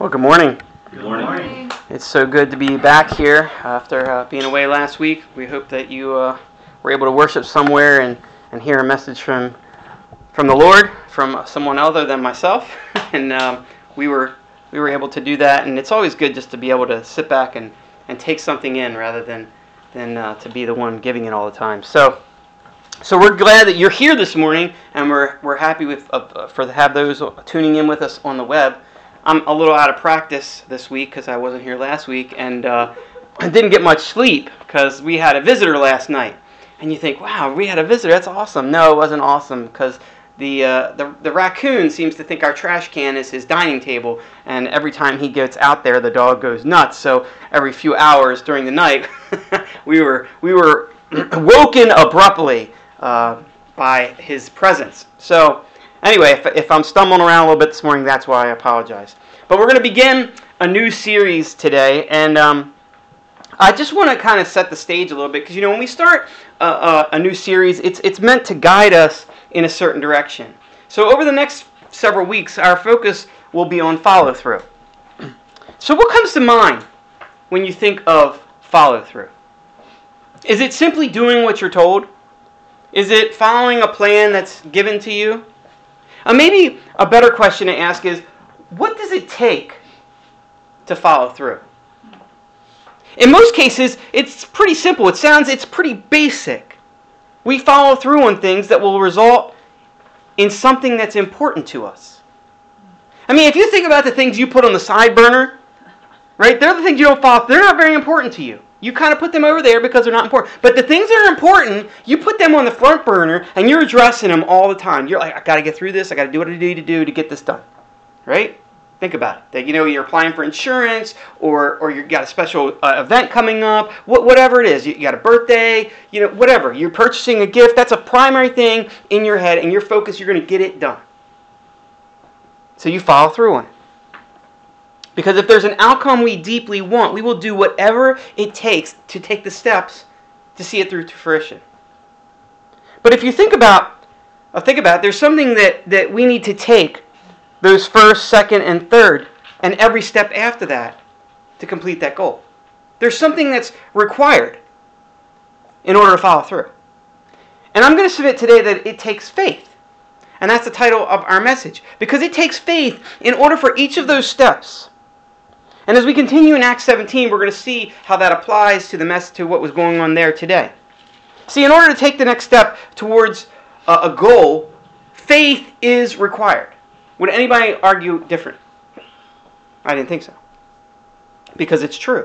Well, good morning. Good morning. It's so good to be back here after being away last week. We hope that you were able to worship somewhere and hear a message from the Lord, from someone other than myself. And we were able to do that. And it's always good just to be able to sit back and take something in rather than to be the one giving it all the time. So we're glad that you're here this morning, and we're happy to have those tuning in with us on the web. I'm a little out of practice this week because I wasn't here last week, and I didn't get much sleep because we had a visitor last night. And you think, wow, we had a visitor, that's awesome. No, it wasn't awesome because the raccoon seems to think our trash can is his dining table, and every time he gets out there, the dog goes nuts. So every few hours during the night, we were woken abruptly by his presence. So anyway, if I'm stumbling around a little bit this morning, that's why I apologize. But we're going to begin a new series today, and I just want to kind of set the stage a little bit, because when we start a new series, it's meant to guide us in a certain direction. So over the next several weeks, our focus will be on follow-through. So what comes to mind when you think of follow-through? Is it simply doing what you're told? Is it following a plan that's given to you? Maybe a better question to ask is, what does it take to follow through? In most cases, it's pretty simple. It's pretty basic. We follow through on things that will result in something that's important to us. I mean, if you think about the things you put on the side burner, right? They're the things you don't follow. They're not very important to you. You kind of put them over there because they're not important. But the things that are important, you put them on the front burner, and you're addressing them all the time. You're like, I got to get through this. I got to do what I need to do to get this done. Right? Think about it. That you're applying for insurance, or you got a special event coming up, whatever it is. You got a birthday, whatever. You're purchasing a gift. That's a primary thing in your head, and your focus, you're going to get it done. So you follow through on it. Because if there's an outcome we deeply want, we will do whatever it takes to take the steps to see it through to fruition. But if you think about it, there's something that we need to take those first, second, and third, and every step after that to complete that goal. There's something that's required in order to follow through. And I'm going to submit today that it takes faith. And that's the title of our message. Because it takes faith in order for each of those steps. And as we continue in Acts 17, we're going to see how that applies to the message, to what was going on there today. See, in order to take the next step towards a goal, faith is required. Would anybody argue different? I didn't think so. Because it's true.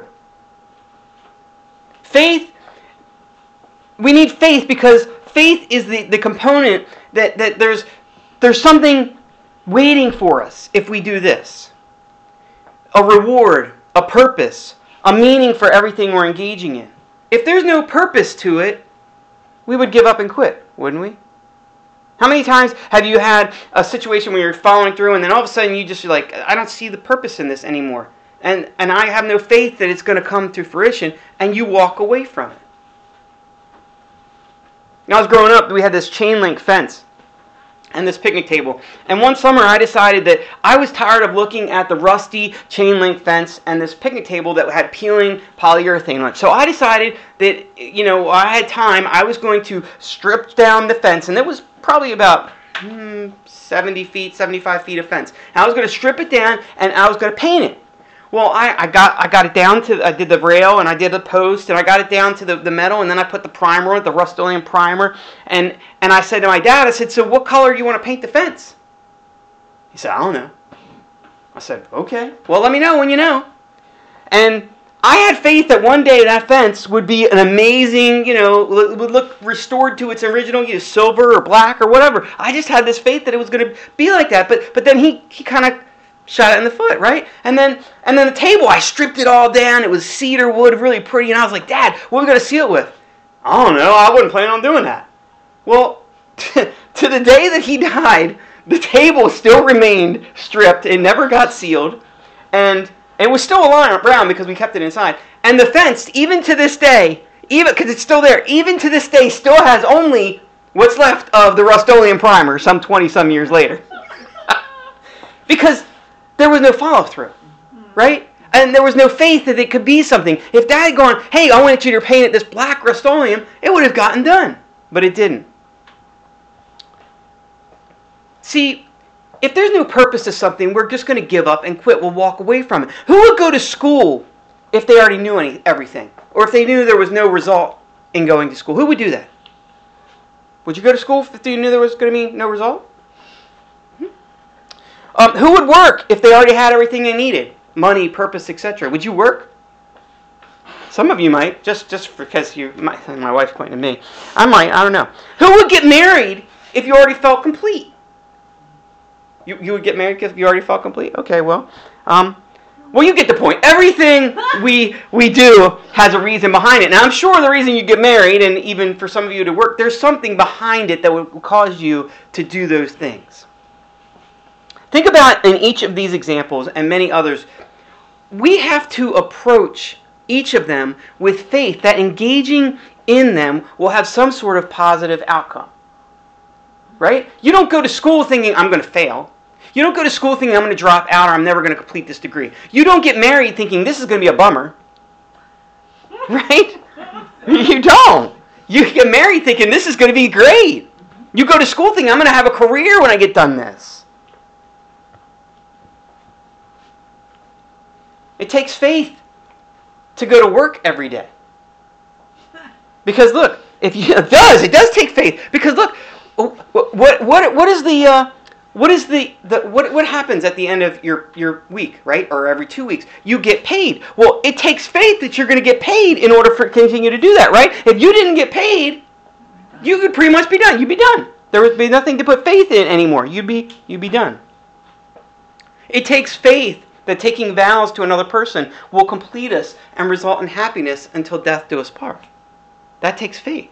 Faith, we need faith because faith is the component that there's something waiting for us if we do this. A reward, a purpose, a meaning for everything we're engaging in. If there's no purpose to it, we would give up and quit, wouldn't we? How many times have you had a situation where you're following through and then all of a sudden you're like, I don't see the purpose in this anymore. And I have no faith that it's going to come to fruition, and you walk away from it. When I was growing up, we had this chain link fence and this picnic table. And one summer I decided that I was tired of looking at the rusty chain link fence and this picnic table that had peeling polyurethane on it. So I decided that, I had time, I was going to strip down the fence, and it was probably about 70 feet, 75 feet of fence. And I was going to strip it down, and I was going to paint it. Well, I got it down to, I did the rail, and I did the post, and I got it down to the metal, and then I put the primer on it, the Rust-Oleum primer, and I said to my dad, so what color do you want to paint the fence? He said, I don't know. I said, okay, well, let me know when you know. And I had faith that one day that fence would be an amazing, would look restored to its original, silver or black or whatever. I just had this faith that it was going to be like that, but then he kind of shot it in the foot, right? And then the table, I stripped it all down. It was cedar wood, really pretty. And I was like, Dad, what are we going to seal it with? I don't know. I wasn't planning on doing that. Well, to the day that he died, the table still remained stripped. It never got sealed. And it was still a lime brown because we kept it inside. And the fence, even to this day, because it's still there, even to this day, still has only what's left of the Rust-Oleum primer some 20-some years later. Because there was no follow-through. right? And there was no faith that it could be something. If Dad had gone, hey, I want you to paint it this black Rust-Oleum, it would have gotten done. But it didn't. See, if there's no purpose to something, we're just going to give up and quit. We'll walk away from it. Who would go to school if they already knew everything? Or if they knew there was no result in going to school? Who would do that? Would you go to school if you knew there was going to be no result? Who would work if they already had everything they needed? Money, purpose, etc. Would you work? Some of you might, just because you might. My wife's pointing at me. I might. I don't know. Who would get married if you already felt complete? You would get married if you already felt complete? Okay, well, you get the point. Everything we do has a reason behind it. Now, I'm sure the reason you get married, and even for some of you to work, there's something behind it that would cause you to do those things. Think about in each of these examples and many others, we have to approach each of them with faith that engaging in them will have some sort of positive outcome. Right? You don't go to school thinking, I'm going to fail. You don't go to school thinking, I'm going to drop out or I'm never going to complete this degree. You don't get married thinking, this is going to be a bummer. Right? You don't. You get married thinking, this is going to be great. You go to school thinking, I'm going to have a career when I get done this. It takes faith to go to work every day. Because look, it does take faith. Because look, what happens at the end of your week, right? Or every 2 weeks, you get paid. Well, it takes faith that you're going to get paid in order for continue to do that, right? If you didn't get paid, you could pretty much be done. You'd be done. There would be nothing to put faith in anymore. You'd be done. It takes faith that taking vows to another person will complete us and result in happiness until death do us part. That takes faith.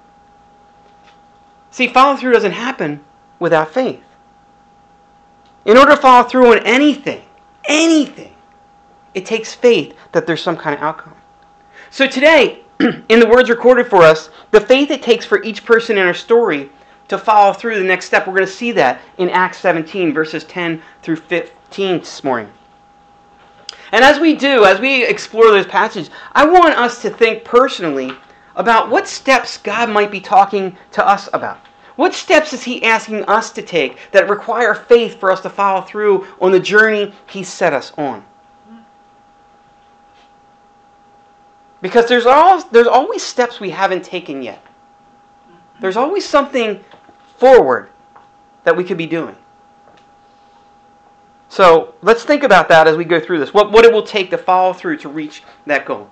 See, follow-through doesn't happen without faith. In order to follow through on anything, it takes faith that there's some kind of outcome. So today, in the words recorded for us, the faith it takes for each person in our story to follow through the next step, we're going to see that in Acts 17, verses 10 through 15 this morning. And as we explore those passages, I want us to think personally about what steps God might be talking to us about. What steps is He asking us to take that require faith for us to follow through on the journey He set us on? Because there's always steps we haven't taken yet. There's always something forward that we could be doing. So let's think about that as we go through this. What it will take to follow through to reach that goal.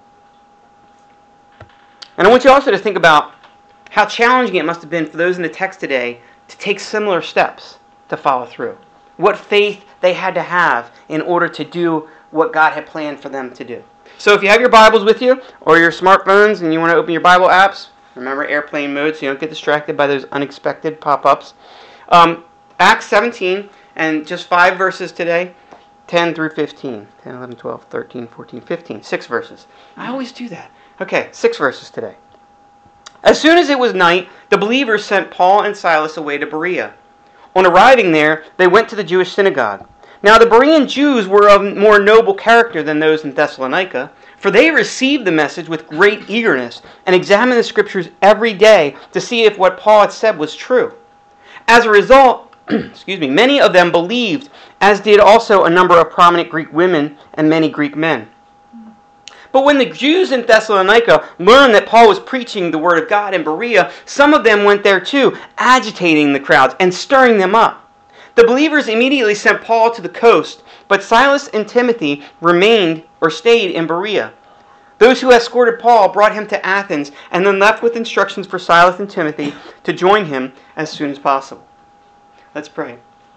And I want you also to think about how challenging it must have been for those in the text today to take similar steps to follow through. What faith they had to have in order to do what God had planned for them to do. So if you have your Bibles with you or your smartphones and you want to open your Bible apps, remember airplane mode so you don't get distracted by those unexpected pop-ups. Acts 17 and just 5 verses today, 10 through 15. 10, 11, 12, 13, 14, 15. 6 verses. I always do that. Okay, 6 verses today. As soon as it was night, the believers sent Paul and Silas away to Berea. On arriving there, they went to the Jewish synagogue. Now the Berean Jews were of more noble character than those in Thessalonica, for they received the message with great eagerness and examined the Scriptures every day to see if what Paul had said was true. As a result, many of them believed, as did also a number of prominent Greek women and many Greek men. But when the Jews in Thessalonica learned that Paul was preaching the word of God in Berea, some of them went there too, agitating the crowds and stirring them up. The believers immediately sent Paul to the coast, but Silas and Timothy stayed in Berea. Those who escorted Paul brought him to Athens and then left with instructions for Silas and Timothy to join him as soon as possible. Let's pray.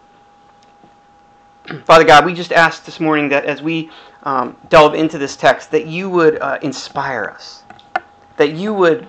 Father God, we just ask this morning that as we delve into this text, that you would inspire us, that you would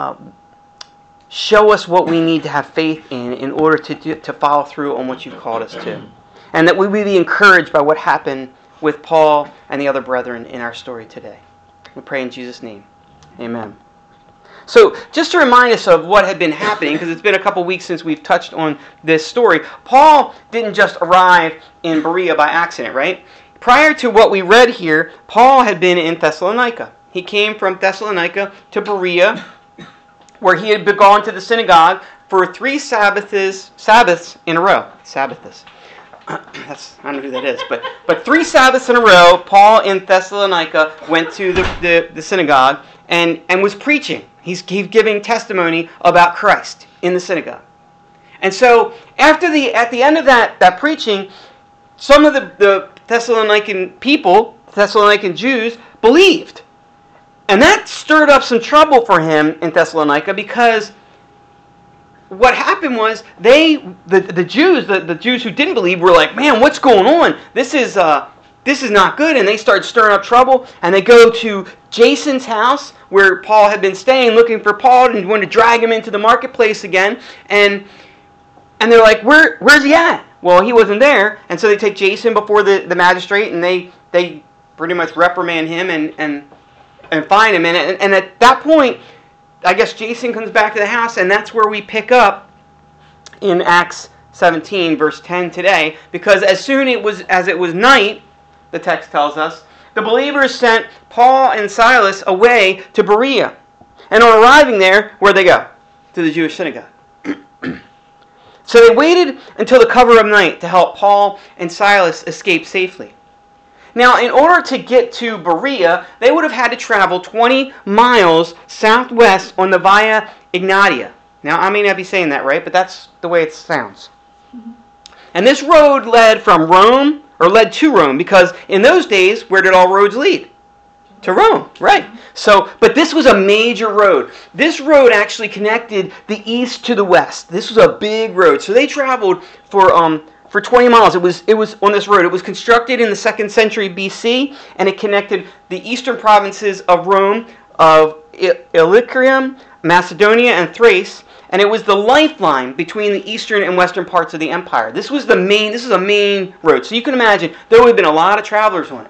show us what we need to have faith in order to follow through on what you've called us to, and that we would be encouraged by what happened with Paul and the other brethren in our story today. We pray in Jesus' name. Amen. So, just to remind us of what had been happening, because it's been a couple weeks since we've touched on this story, Paul didn't just arrive in Berea by accident, right? prior to what we read here, Paul had been in Thessalonica. He came from Thessalonica to Berea, where he had gone to the synagogue for 3 Sabbaths in a row. Sabbaths. I don't know who that is, but 3 Sabbaths in a row, Paul in Thessalonica went to the synagogue and was preaching. He's giving testimony about Christ in the synagogue. And so at the end of that preaching, some of the Thessalonican people, Thessalonican Jews, believed. And that stirred up some trouble for him in Thessalonica, because what happened was the Jews who didn't believe were like, man, what's going on? This is not good. And they started stirring up trouble, and they go to Jason's house where Paul had been staying, looking for Paul, and wanted to drag him into the marketplace again. And they're like, where's he at? Well, he wasn't there. And so they take Jason before the magistrate, and they pretty much reprimand him and fine him. And at that point, I guess Jason comes back to the house, and that's where we pick up in Acts 17, verse 10 today, because as soon as it was night, the text tells us, the believers sent Paul and Silas away to Berea. And on arriving there, where'd they go? To the Jewish synagogue. So they waited until the cover of night to help Paul and Silas escape safely. Now, in order to get to Berea, they would have had to travel 20 miles southwest on the Via Egnatia. Now, I may not be saying that right, but that's the way it sounds. And this road led to Rome, because in those days, where did all roads lead? To Rome, right. But this was a major road. This road actually connected the east to the west. This was a big road. So they traveled for 20 miles. It was on this road. It was constructed in the 2nd century BC, and it connected the eastern provinces of Rome, of Illyricum, Macedonia, and Thrace, and it was the lifeline between the eastern and western parts of the empire. This is a main road. So you can imagine there would have been a lot of travelers on it.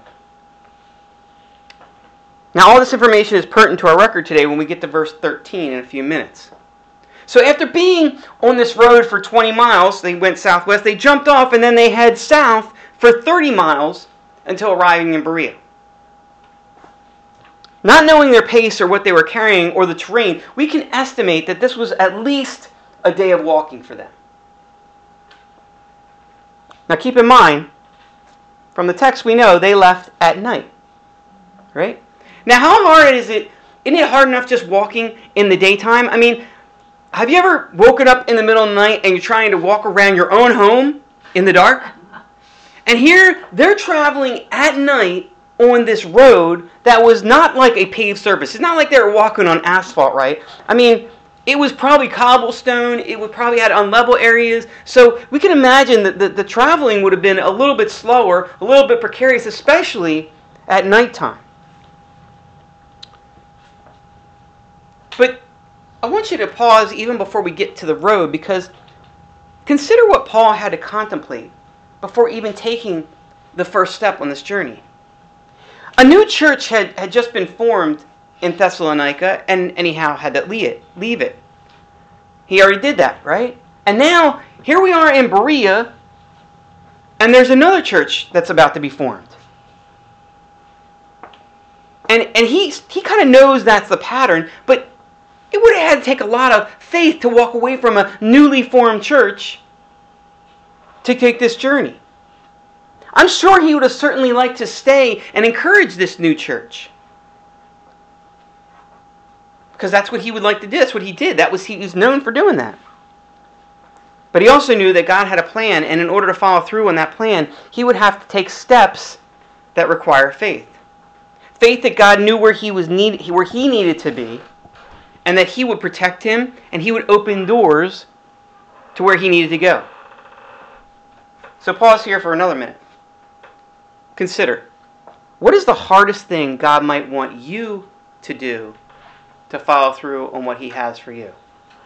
Now, all this information is pertinent to our record today when we get to verse 13 in a few minutes. So after being on this road for 20 miles, they went southwest, they jumped off, and then they head south for 30 miles until arriving in Berea. Not knowing their pace or what they were carrying or the terrain, we can estimate that this was at least a day of walking for them. Now keep in mind, from the text we know they left at night. Right? Now how hard is it? Isn't it hard enough just walking in the daytime? I mean, have you ever woken up in the middle of the night and you're trying to walk around your own home in the dark? And here, they're traveling at night on this road that was not like a paved surface. It's not like they were walking on asphalt, right? I mean, it was probably cobblestone. It would probably had unlevel areas. So we can imagine that the traveling would have been a little bit slower, a little bit precarious, especially at nighttime. But I want you to pause even before we get to the road, because consider what Paul had to contemplate before even taking the first step on this journey. A new church had just been formed in Thessalonica, and anyhow had to leave it. He already did that, right? And now, here we are in Berea, and there's another church that's about to be formed. And he kind of knows that's the pattern, but it would have had to take a lot of faith to walk away from a newly formed church to take this journey. I'm sure he would have certainly liked to stay and encourage this new church, because that's what he would like to do. That's what he did. He was known for doing that. But he also knew that God had a plan, and in order to follow through on that plan, he would have to take steps that require faith. Faith that God knew where he needed to be, and that he would protect him, and he would open doors to where he needed to go. So pause here for another minute. Consider, what is the hardest thing God might want you to do to follow through on what he has for you?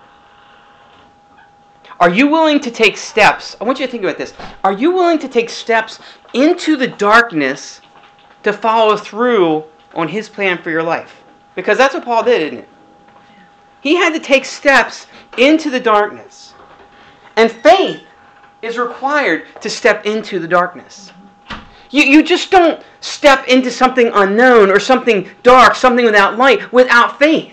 Are you willing to take steps? I want you to think about this. Are you willing to take steps into the darkness to follow through on his plan for your life? Because that's what Paul did, isn't it? He had to take steps into the darkness. And faith is required to step into the darkness. You just don't step into something unknown or something dark, something without light, without faith.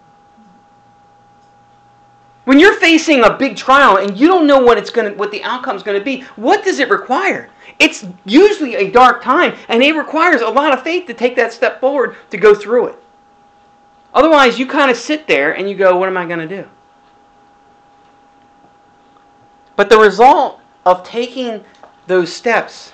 When you're facing a big trial and you don't know what the outcome's going to be, what does it require? It's usually a dark time, and it requires a lot of faith to take that step forward to go through it. Otherwise, you kind of sit there and you go, what am I going to do? But the result of taking those steps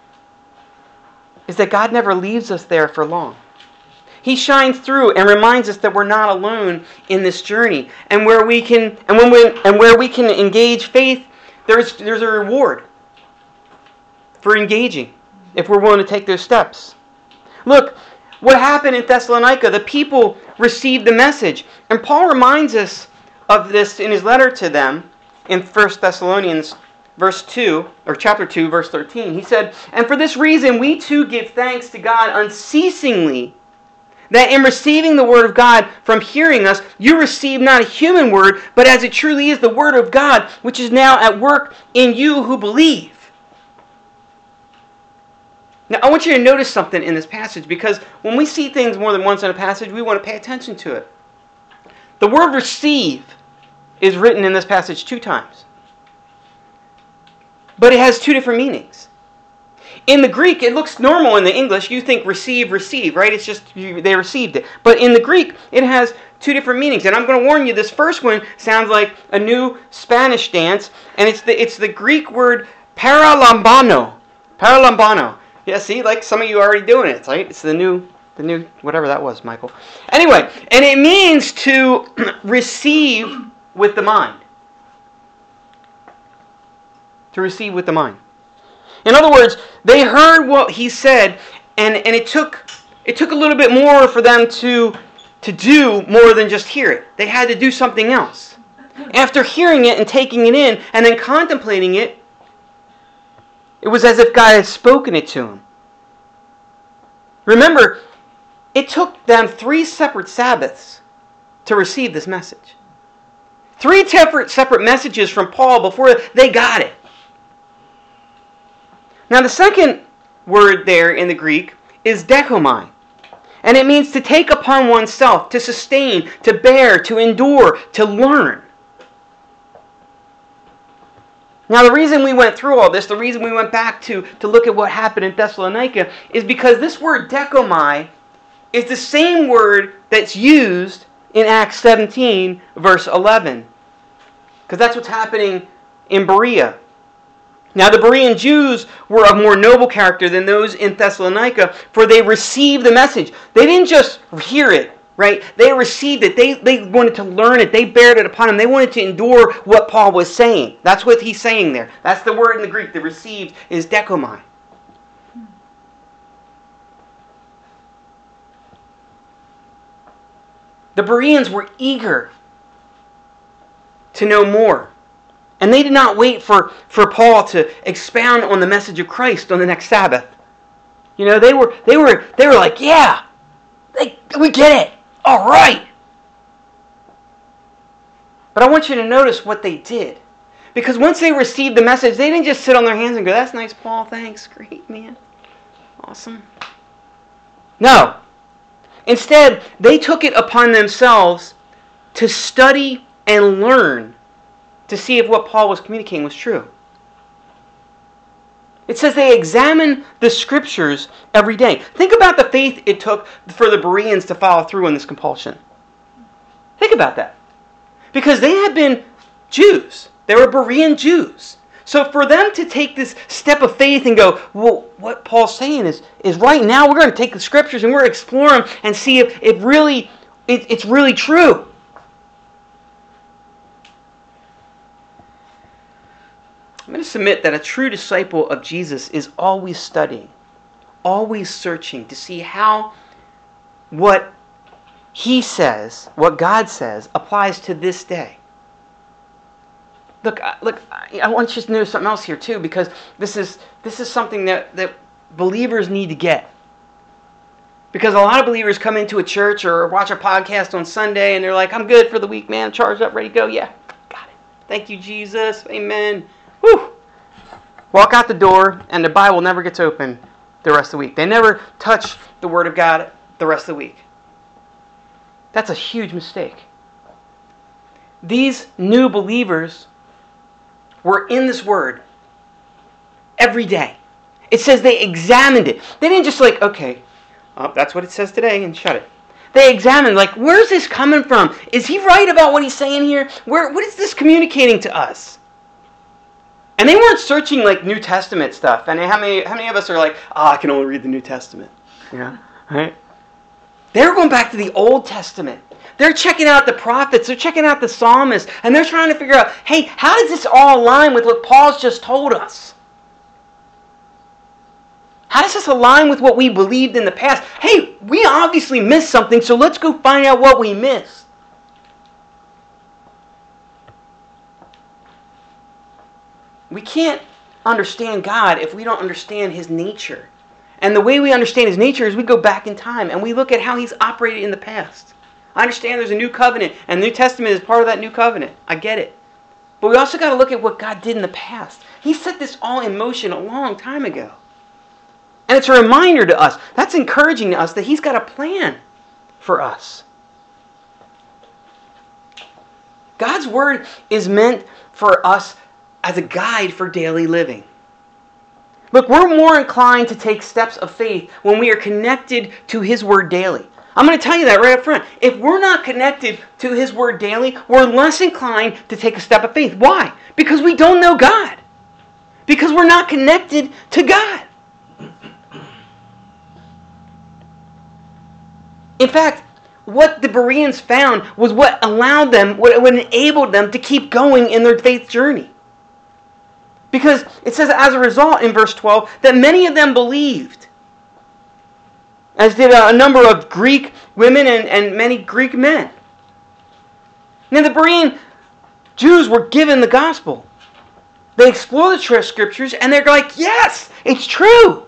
is that God never leaves us there for long. He shines through and reminds us that we're not alone in this journey, and where we can engage faith, there's a reward for engaging if we're willing to take those steps. Look, what happened in Thessalonica, the people received the message, and Paul reminds us of this in his letter to them in 1 Thessalonians chapter 2, verse 13. He said, "And for this reason we too give thanks to God unceasingly, that in receiving the word of God from hearing us, you receive not a human word, but as it truly is the word of God, which is now at work in you who believe." Now, I want you to notice something in this passage, because when we see things more than once in a passage, we want to pay attention to it. The word receive is written in this passage 2 times. But it has 2 different meanings. In the Greek, it looks normal in the English. You think receive, right? It's just they received it. But in the Greek, it has 2 different meanings. And I'm going to warn you, this first one sounds like a new Spanish dance. And it's the Greek word paralambano. Paralambano. Yeah, see, like some of you are already doing it, right? It's the new, whatever that was, Michael. Anyway, and it means to receive with the mind. To receive with the mind. In other words, they heard what he said, and it took a little bit more for them to do more than just hear it. They had to do something else. After hearing it and taking it in, and then contemplating it, it was as if God had spoken it to them. Remember, it took them 3 separate Sabbaths to receive this message. 3 separate messages from Paul before they got it. Now, the second word there in the Greek is dekomai. And it means to take upon oneself, to sustain, to bear, to endure, to learn. Now, the reason we went through all this, the reason we went back to look at what happened in Thessalonica, is because this word dekomai is the same word that's used in Acts 17, verse 11. Because that's what's happening in Berea. Now, the Berean Jews were of more noble character than those in Thessalonica, for they received the message. They didn't just hear it, right? They received it. They wanted to learn it. They bared it upon them. They wanted to endure what Paul was saying. That's what he's saying there. That's the word in the Greek. The received is dekomai. The Bereans were eager to know more. And they did not wait for Paul to expound on the message of Christ on the next Sabbath. You know, they were like, yeah, we get it. All right. But I want you to notice what they did. Because once they received the message, they didn't just sit on their hands and go, "That's nice, Paul. Thanks. Great, man. Awesome." No. Instead, they took it upon themselves to study and learn to see if what Paul was communicating was true. It says they examined the Scriptures every day. Think about the faith it took for the Bereans to follow through on this compulsion. Think about that. Because they had been Jews. They were Berean Jews. So for them to take this step of faith and go, well, what Paul's saying is right now we're going to take the Scriptures and we're going to explore them and see if it's really true. I'm going to submit that a true disciple of Jesus is always studying, always searching to see how what he says, what God says, applies to this day. Look, I want you to notice something else here too, because this is something that believers need to get. Because a lot of believers come into a church or watch a podcast on Sunday and they're like, "I'm good for the week, man. Charged up, ready to go. Yeah, got it. Thank you, Jesus. Amen." Whew. Walk out the door and the Bible never gets open the rest of the week. They never touch the Word of God the rest of the week. That's a huge mistake. These new believers were in this Word every day. It says they examined it. They didn't just like, okay, that's what it says today, and shut it. They examined, like, where's this coming from? Is he right about what he's saying here? What is this communicating to us? And they weren't searching like New Testament stuff. And how many of us are like, I can only read the New Testament? Yeah, right? They're going back to the Old Testament. They're checking out the prophets. They're checking out the psalmists. And they're trying to figure out, hey, how does this all align with what Paul's just told us? How does this align with what we believed in the past? Hey, we obviously missed something, so let's go find out what we missed. We can't understand God if we don't understand His nature. And the way we understand His nature is we go back in time and we look at how He's operated in the past. I understand there's a new covenant, and the New Testament is part of that new covenant. I get it. But we also got to look at what God did in the past. He set this all in motion a long time ago. And it's a reminder to us, that's encouraging to us that He's got a plan for us. God's Word is meant for us as a guide for daily living. Look, we're more inclined to take steps of faith when we are connected to His Word daily. I'm going to tell you that right up front. If we're not connected to His Word daily, we're less inclined to take a step of faith. Why? Because we don't know God. Because we're not connected to God. In fact, what the Bereans found was what allowed them, what enabled them to keep going in their faith journey. Because it says, as a result, in verse 12, that many of them believed, as did a number of Greek women and many Greek men. Now, the Berean Jews were given the gospel. They explore the scriptures, and they're like, yes, it's true.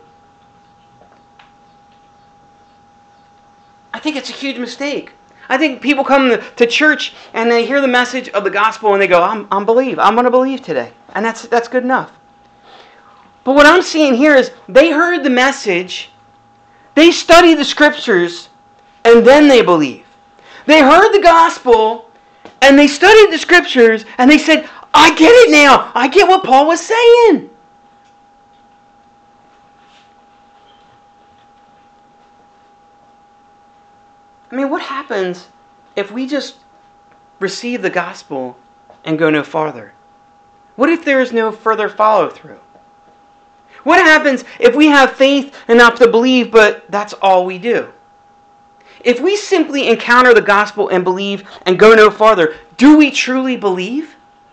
I think it's a huge mistake. I think people come to church and they hear the message of the gospel and they go, I'm going to believe today. And that's good enough. But what I'm seeing here is they heard the message, they studied the scriptures, and then they believe. They heard the gospel and they studied the scriptures and they said, I get it now. I get what Paul was saying. I mean, what happens if we just receive the gospel and go no farther? What if there is no further follow-through? What happens if we have faith enough to believe, but that's all we do? If we simply encounter the gospel and believe and go no farther, do we truly believe?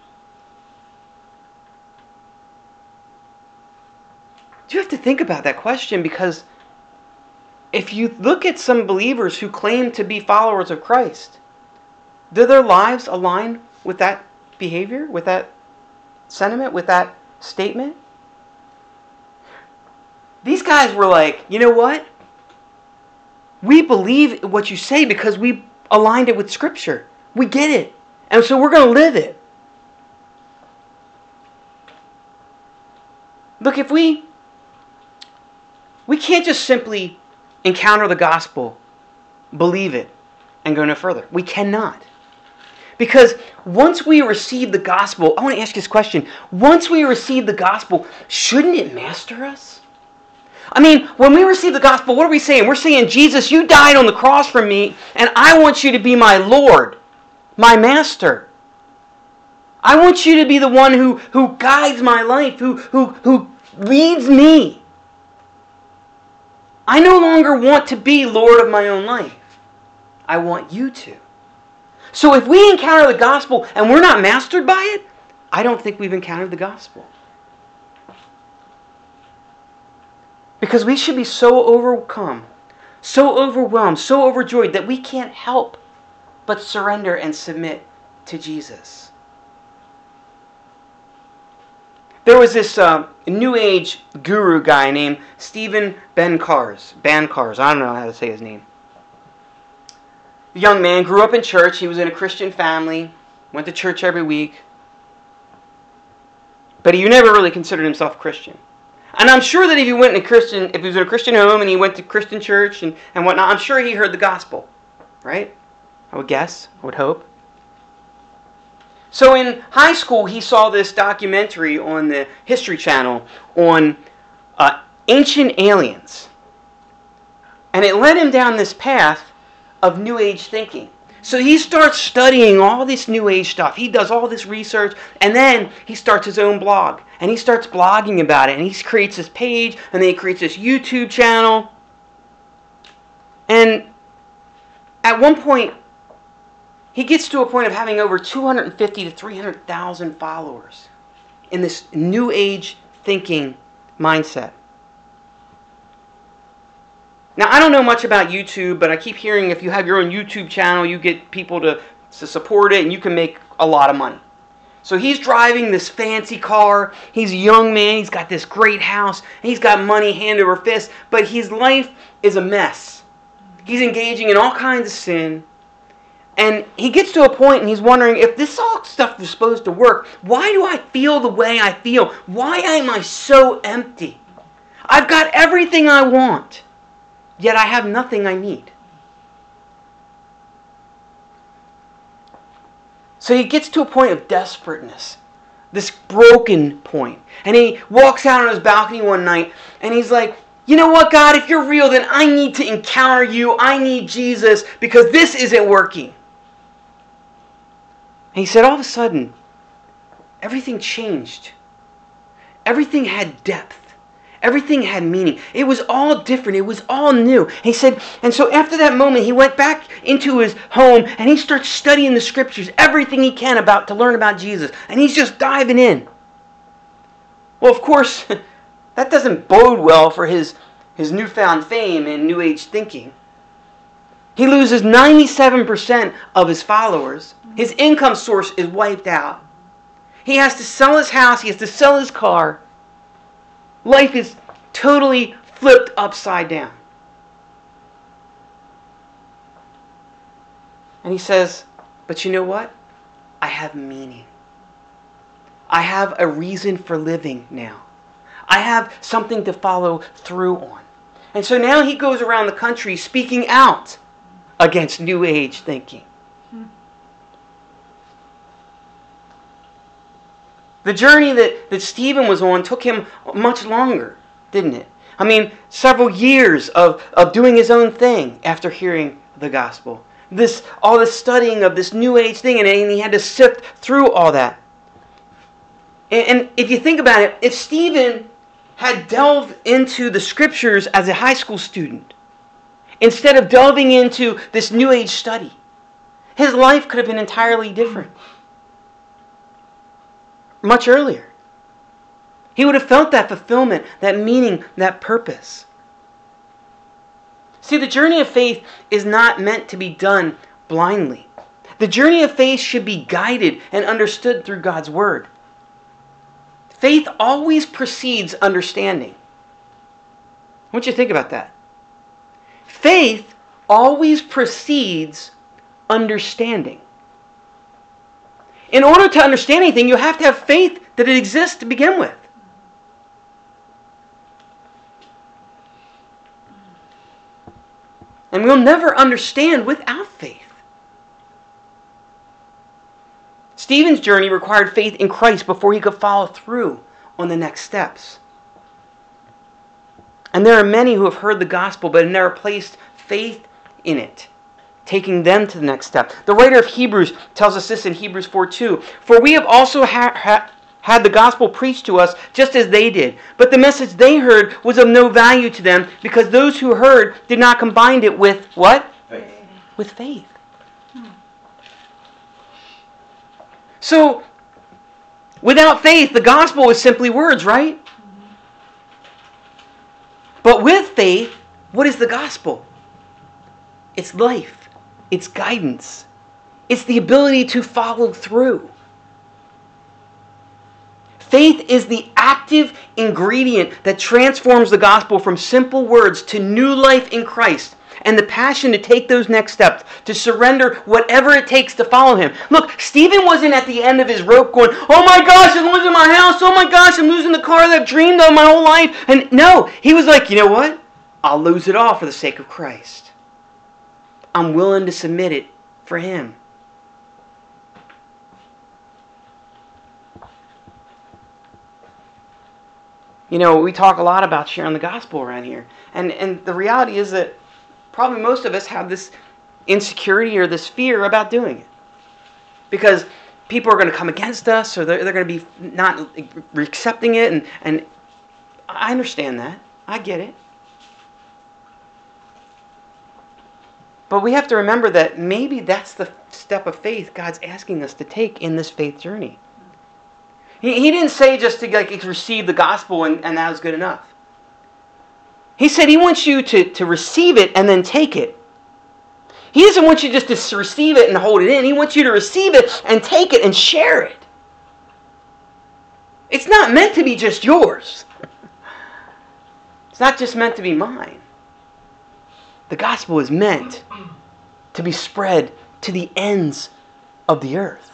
You have to think about that question, because if you look at some believers who claim to be followers of Christ, do their lives align with that behavior, with that sentiment, with that statement? These guys were like, you know what? We believe what you say because we aligned it with Scripture. We get it. And so we're going to live it. Look, if we can't just simply encounter the gospel, believe it, and go no further. We cannot. Because once we receive the gospel, I want to ask you this question. Once we receive the gospel, shouldn't it master us? I mean, when we receive the gospel, what are we saying? We're saying, Jesus, you died on the cross for me, and I want you to be my Lord, my master. I want you to be the one who guides my life, who leads me. I no longer want to be Lord of my own life. I want you to. So if we encounter the gospel and we're not mastered by it, I don't think we've encountered the gospel. Because we should be so overcome, so overwhelmed, so overjoyed that we can't help but surrender and submit to Jesus. There was this New Age guru guy named Stephen Bancars. I don't know how to say his name. The young man grew up in church. He was in a Christian family, went to church every week. But he never really considered himself Christian. And I'm sure that if he was in a Christian home and he went to Christian church and whatnot, I'm sure he heard the gospel. Right? I would guess. I would hope. So in high school, he saw this documentary on the History Channel on ancient aliens. And it led him down this path of New Age thinking. So he starts studying all this New Age stuff. He does all this research, and then he starts his own blog. And he starts blogging about it, and he creates this page, and then he creates this YouTube channel. And at one point, he gets to a point of having over 250 to 300,000 followers in this New Age thinking mindset. Now, I don't know much about YouTube, but I keep hearing if you have your own YouTube channel, you get people to support it, and you can make a lot of money. So he's driving this fancy car. He's a young man. He's got this great house. And he's got money hand over fist, but his life is a mess. He's engaging in all kinds of sin. And he gets to a point and he's wondering, if this all stuff was supposed to work, why do I feel the way I feel? Why am I so empty? I've got everything I want, yet I have nothing I need. So he gets to a point of desperateness, this broken point. And he walks out on his balcony one night and he's like, you know what, God, if you're real, then I need to encounter you. I need Jesus because this isn't working. And he said all of a sudden, everything changed. Everything had depth. Everything had meaning. It was all different. It was all new. And he said, and so after that moment, he went back into his home and he starts studying the scriptures, everything he can to learn about Jesus. And he's just diving in. Well, of course, that doesn't bode well for his newfound fame and New Age thinking. He loses 97% of his followers. His income source is wiped out. He has to sell his house. He has to sell his car. Life is totally flipped upside down. And he says, but you know what? I have meaning. I have a reason for living now. I have something to follow through on. And so now he goes around the country speaking out against New Age thinking. The journey that Stephen was on took him much longer, didn't it? I mean, several years of doing his own thing after hearing the gospel. All this studying of this New Age thing, and he had to sift through all that. And if you think about it, if Stephen had delved into the scriptures as a high school student, instead of delving into this New Age study, his life could have been entirely different. Much earlier. He would have felt that fulfillment, that meaning, that purpose. See, the journey of faith is not meant to be done blindly. The journey of faith should be guided and understood through God's Word. Faith always precedes understanding. I want you to think about that. Faith always precedes understanding. In order to understand anything, you have to have faith that it exists to begin with. And we'll never understand without faith. Stephen's journey required faith in Christ before he could follow through on the next steps. And there are many who have heard the gospel but have never placed faith in it, taking them to the next step. The writer of Hebrews tells us this in Hebrews 4:2. For we have also had the gospel preached to us just as they did. But the message they heard was of no value to them because those who heard did not combine it with what? Faith. With faith. So, without faith, the gospel is simply words, right? But with faith, what is the gospel? It's life. It's guidance. It's the ability to follow through. Faith is the active ingredient that transforms the gospel from simple words to new life in Christ. and the passion to take those next steps, to surrender whatever it takes to follow him. Look, Stephen wasn't at the end of his rope going, oh my gosh, I'm losing my house. Oh my gosh, I'm losing the car that I've dreamed of my whole life. And no, he was like, you know what? I'll lose it all for the sake of Christ. I'm willing to submit it for him. You know, we talk a lot about sharing the gospel around here. And the reality is that probably most of us have this insecurity or this fear about doing it. Because people are going to come against us, or they're going to be not accepting it. And I understand that. I get it. But we have to remember that maybe that's the step of faith God's asking us to take in this faith journey. He didn't say just to receive the gospel and that was good enough. He said he wants you to receive it and then take it. He doesn't want you just to receive it and hold it in. He wants you to receive it and take it and share it. It's not meant to be just yours. It's not just meant to be mine. The gospel is meant to be spread to the ends of the earth.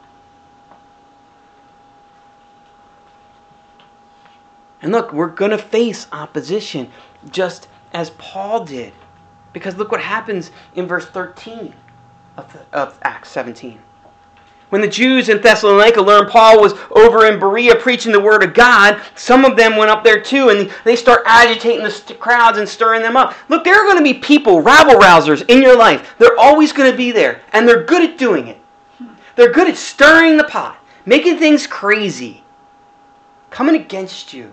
And look, we're going to face opposition just as Paul did. Because look what happens in verse 13 of Acts 17. When the Jews in Thessalonica learned Paul was over in Berea preaching the word of God, some of them went up there too, and they start agitating the crowds and stirring them up. Look, there are going to be people, rabble-rousers in your life. They're always going to be there, and they're good at doing it. They're good at stirring the pot, making things crazy, coming against you.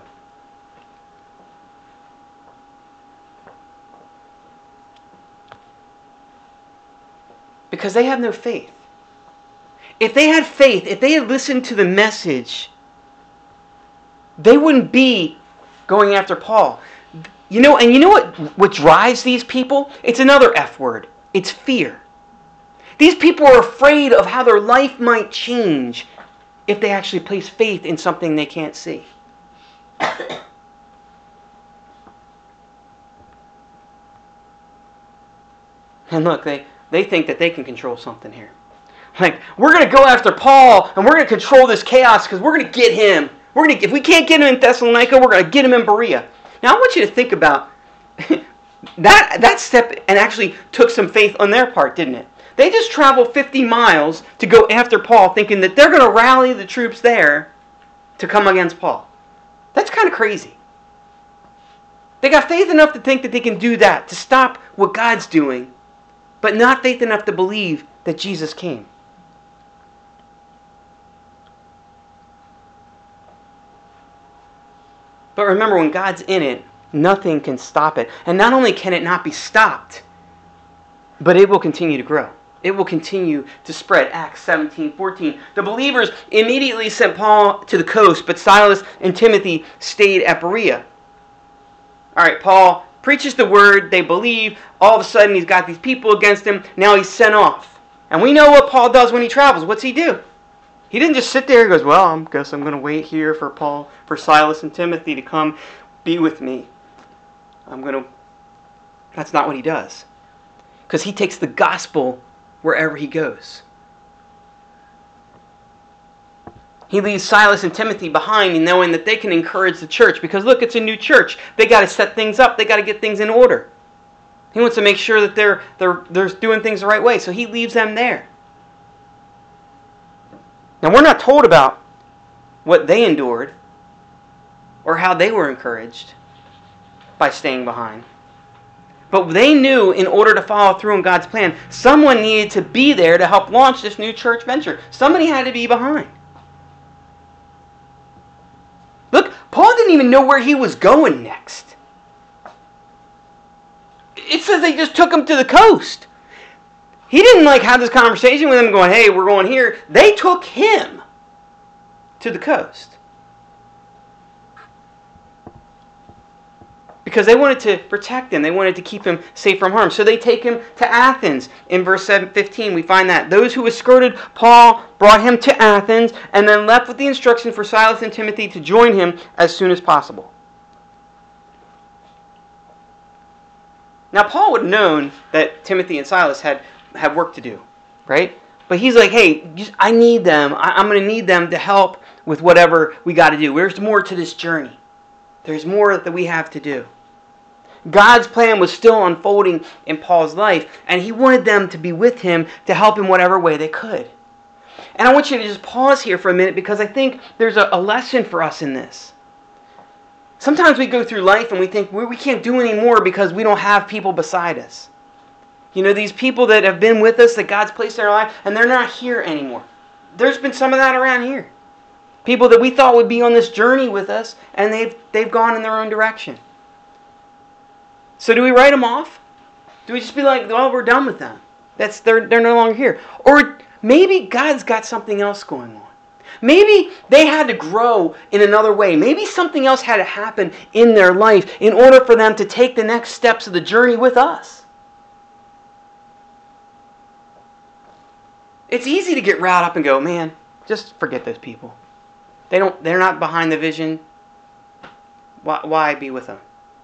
Because they have no faith. If they had faith, if they had listened to the message, they wouldn't be going after Paul. You know what drives these people? It's another F word. It's fear. These people are afraid of how their life might change if they actually place faith in something they can't see. And look, they think that they can control something here. Like, we're going to go after Paul, and we're going to control this chaos because we're going to get him. If we can't get him in Thessalonica, we're going to get him in Berea. Now, I want you to think about that step, and actually took some faith on their part, didn't it? They just traveled 50 miles to go after Paul, thinking that they're going to rally the troops there to come against Paul. That's kind of crazy. They got faith enough to think that they can do that, to stop what God's doing, but not faith enough to believe that Jesus came. But remember, when God's in it, nothing can stop it. And not only can it not be stopped, but it will continue to grow. It will continue to spread. Acts 17:14. The believers immediately sent Paul to the coast, but Silas and Timothy stayed at Berea. All right, Paul preaches the word, they believe, all of a sudden he's got these people against him, now he's sent off. And we know what Paul does when he travels. What's he do? He didn't just sit there and goes, well, I guess I'm going to wait here for Silas and Timothy to come be with me. That's not what he does. Because he takes the gospel wherever he goes. He leaves Silas and Timothy behind, knowing that they can encourage the church. Because look, it's a new church. They got to set things up. They got to get things in order. He wants to make sure that they're doing things the right way. So he leaves them there. Now, we're not told about what they endured or how they were encouraged by staying behind. But they knew in order to follow through on God's plan, someone needed to be there to help launch this new church venture. Somebody had to be behind. Look, Paul didn't even know where he was going next. It says they just took him to the coast. He didn't have this conversation with them going, hey, we're going here. They took him to the coast. Because they wanted to protect him. They wanted to keep him safe from harm. So they take him to Athens. In verse 15, we find that. Those who escorted Paul brought him to Athens and then left with the instruction for Silas and Timothy to join him as soon as possible. Now, Paul would have known that Timothy and Silas had work to do, right? But he's like, hey, I need them. I'm going to need them to help with whatever we got to do. There's more to this journey. There's more that we have to do. God's plan was still unfolding in Paul's life, and he wanted them to be with him to help in whatever way they could. And I want you to just pause here for a minute, because I think there's a lesson for us in this. Sometimes we go through life and we think we can't do any more because we don't have people beside us. You know, these people that have been with us, that God's placed in our life, and they're not here anymore. There's been some of that around here. People that we thought would be on this journey with us, and they've gone in their own direction. So do we write them off? Do we just be like, well, we're done with them? They're no longer here. Or maybe God's got something else going on. Maybe they had to grow in another way. Maybe something else had to happen in their life in order for them to take the next steps of the journey with us. It's easy to get riled up and go, man, just forget those people. They're not behind the vision. Why be with them?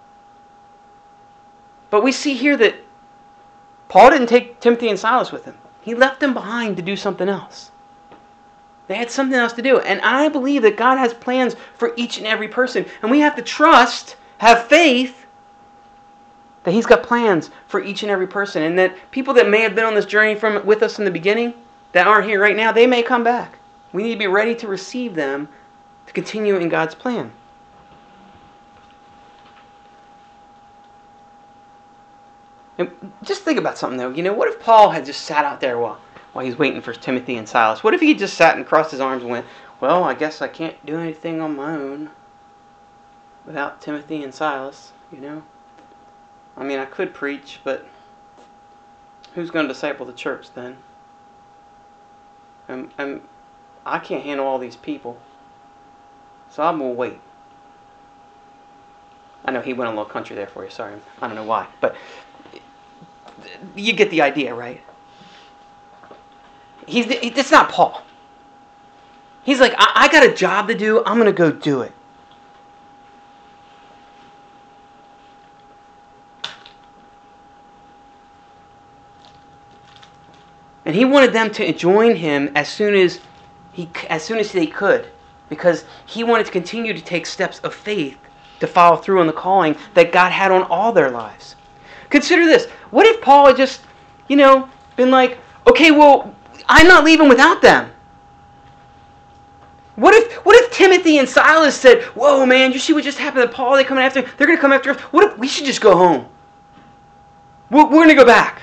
But we see here that Paul didn't take Timothy and Silas with him. He left them behind to do something else. They had something else to do. And I believe that God has plans for each and every person. And we have to trust, have faith, that He's got plans for each and every person. And that people that may have been on this journey with us in the beginning, that aren't here right now, they may come back. We need to be ready to receive them to continue in God's plan. And just think about something though. You know, what if Paul had just sat out there while he's waiting for Timothy and Silas? What if he just sat and crossed his arms and went, well, I guess I can't do anything on my own without Timothy and Silas, you know? I mean, I could preach, but who's going to disciple the church then? And I can't handle all these people, so I'm going to wait. I know he went a little country there for you, sorry. I don't know why, but you get the idea, right? It's not Paul. He's like, I got a job to do. I'm going to go do it. And he wanted them to join him as soon as they could, because he wanted to continue to take steps of faith to follow through on the calling that God had on all their lives. Consider this. What if Paul had just, been like, okay, well, I'm not leaving without them. What if Timothy and Silas said, whoa, man, you see what just happened to Paul? They're going to come after us. What if we should just go home? We're going to go back.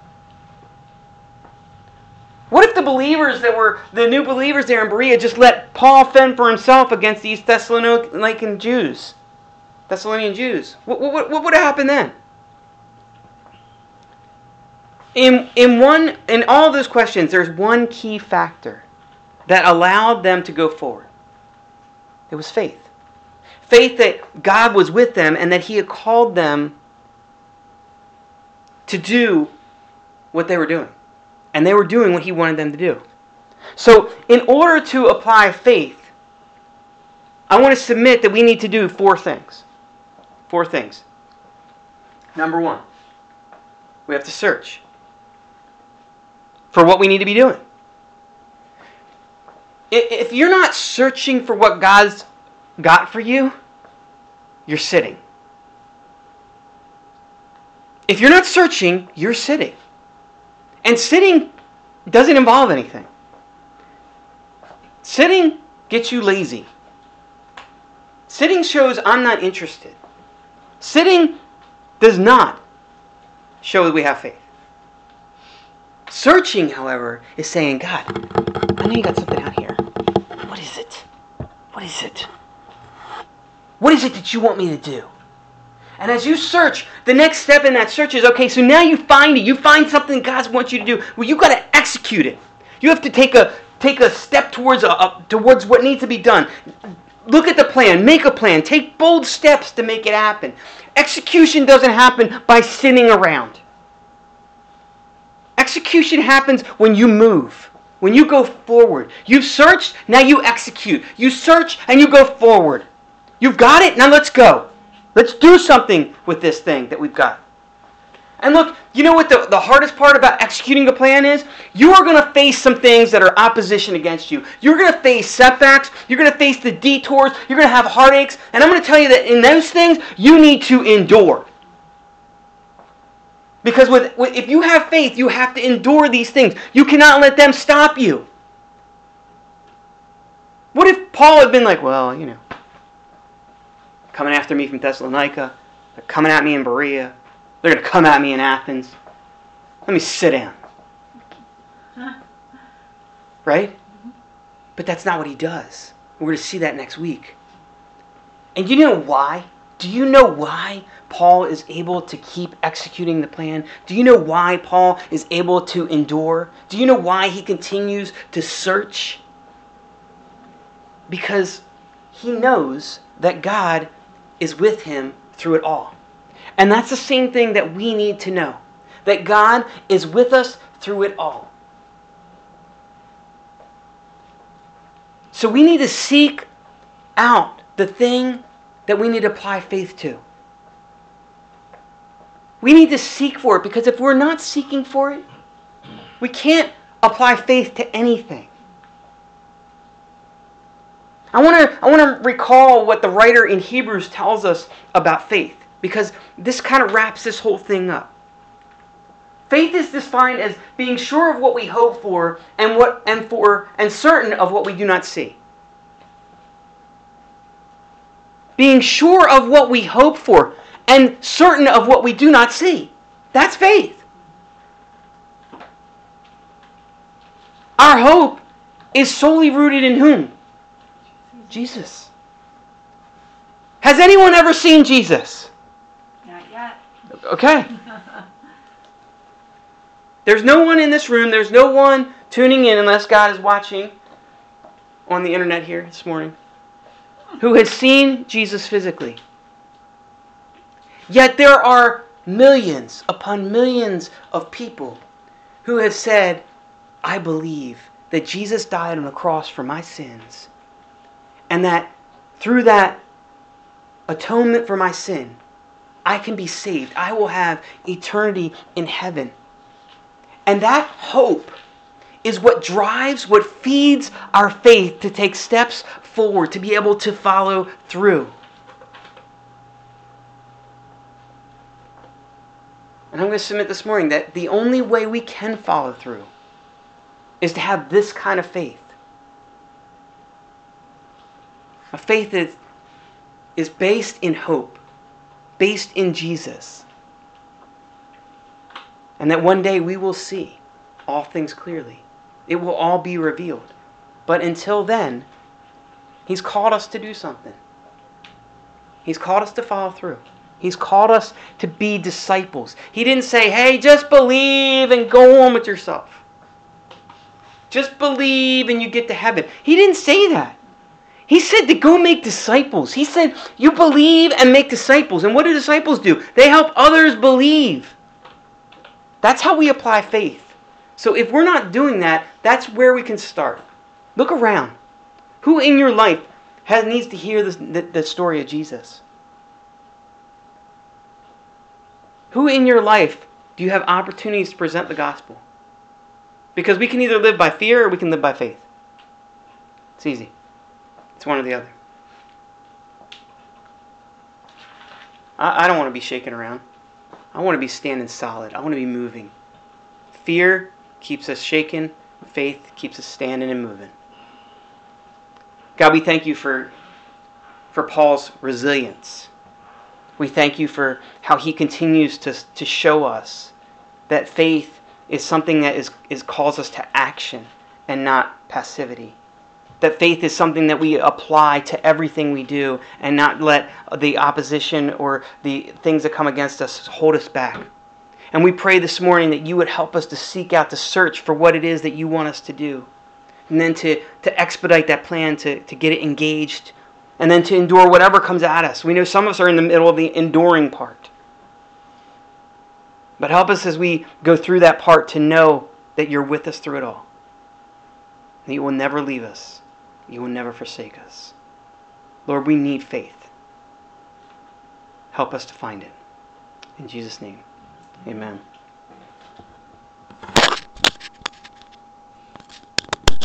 What if the believers the new believers there in Berea just let Paul fend for himself against these Thessalonian Jews? What would have happened then? In all of those questions, there's one key factor that allowed them to go forward. It was faith. Faith that God was with them and that He had called them to do what they were doing. And they were doing what He wanted them to do. So, in order to apply faith, I want to submit that we need to do 4 things. 4 things. Number 1, we have to search for what we need to be doing. If you're not searching for what God's got for you, you're sitting. If you're not searching, you're sitting. And sitting doesn't involve anything. Sitting gets you lazy. Sitting shows I'm not interested. Sitting does not show that we have faith. Searching, however, is saying, God, I know you got something out here. What is it? What is it? What is it that you want me to do? And as you search, the next step in that search is, okay, so now you find it. You find something God wants you to do. Well, you've got to execute it. You have to take a step towards what needs to be done. Look at the plan. Make a plan. Take bold steps to make it happen. Execution doesn't happen by sitting around. Execution happens when you move. When you go forward. You've searched, now you execute. You search and you go forward. You've got it, now let's go. Let's do something with this thing that we've got. And look, you know what the hardest part about executing a plan is? You are going to face some things that are opposition against you. You're going to face setbacks. You're going to face the detours. You're going to have heartaches. And I'm going to tell you that in those things, you need to endure. Because if you have faith, you have to endure these things. You cannot let them stop you. What if Paul had been like, well, coming after me from Thessalonica, they're coming at me in Berea, they're going to come at me in Athens. Let me sit down. Right? But that's not what he does. We're going to see that next week. And you know why? Do you know why Paul is able to keep executing the plan? Do you know why Paul is able to endure? Do you know why he continues to search? Because he knows that God is with him through it all. And that's the same thing that we need to know. That God is with us through it all. So we need to seek out the thing that we need to apply faith to. We need to seek for it, because if we're not seeking for it, we can't apply faith to anything. I want to recall what the writer in Hebrews tells us about faith, because this kind of wraps this whole thing up. Faith is defined as being sure of what we hope for and certain of what we do not see. Being sure of what we hope for and certain of what we do not see. That's faith. Our hope is solely rooted in whom? Jesus. Has anyone ever seen Jesus? Not yet. Okay. There's no one in this room, there's no one tuning in unless God is watching on the internet here this morning who has seen Jesus physically. Yet there are millions upon millions of people who have said, I believe that Jesus died on the cross for my sins, and that through that atonement for my sin, I can be saved. I will have eternity in heaven. And that hope is what drives, what feeds our faith to take steps forward, to be able to follow through. And I'm going to submit this morning that the only way we can follow through is to have this kind of faith. A faith that is based in hope, based in Jesus. And that one day we will see all things clearly. It will all be revealed. But until then, He's called us to do something. He's called us to follow through. He's called us to be disciples. He didn't say, hey, just believe and go on with yourself. Just believe and you get to heaven. He didn't say that. He said to go make disciples. He said, you believe and make disciples. And what do disciples do? They help others believe. That's how we apply faith. So if we're not doing that, that's where we can start. Look around. Who in your life needs to hear the story of Jesus? Who in your life do you have opportunities to present the gospel? Because we can either live by fear or we can live by faith. It's easy. It's one or the other. I don't want to be shaking around. I want to be standing solid. I want to be moving. Fear keeps us shaking. Faith keeps us standing and moving. God, we thank you for Paul's resilience. We thank you for how he continues to show us that faith is something that calls us to action and not passivity. That faith is something that we apply to everything we do and not let the opposition or the things that come against us hold us back. And we pray this morning that you would help us to seek out, to search for what it is that you want us to do. And then to expedite that plan, to get it engaged. And then to endure whatever comes at us. We know some of us are in the middle of the enduring part. But help us as we go through that part to know that you're with us through it all. That you will never leave us. You will never forsake us. Lord, we need faith. Help us to find it. In Jesus' name, Amen.